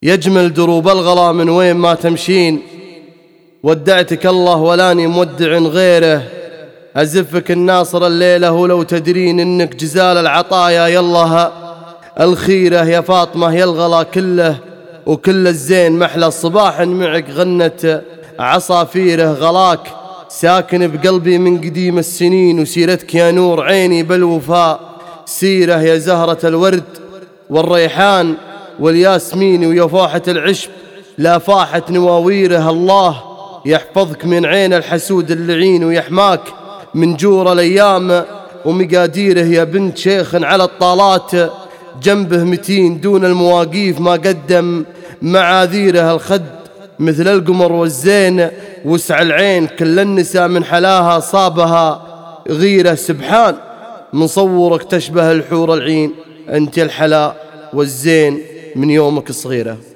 يجمل دروب الغلا من وين ما تمشين. ودعتك الله ولاني مودع غيره، أزفك الناصر الليلة ولو تدرين إنك جزال العطايا يالله الخيرة يا فاطمة يا الغلا كله وكل الزين محلى الصباح معك غنت عصافيره. غلاك ساكن بقلبي من قديم السنين وسيرتك يا نور عيني بالوفاء سيرة يا زهرة الورد والريحان والياسمين ويا فاحة العشب لا فاحت نواويره. الله يحفظك من عين الحسود اللعين ويحماك من جور الأيام ومقاديره. يا بنت شيخ على الطالات جنبه متين دون المواقيف ما قدم معاذيره. الخد مثل القمر والزين وسع العين كل النساء من حلاها صابها غيره. سبحان من صورك تشبه الحور العين، أنت الحلا والزين من يومك صغيرة.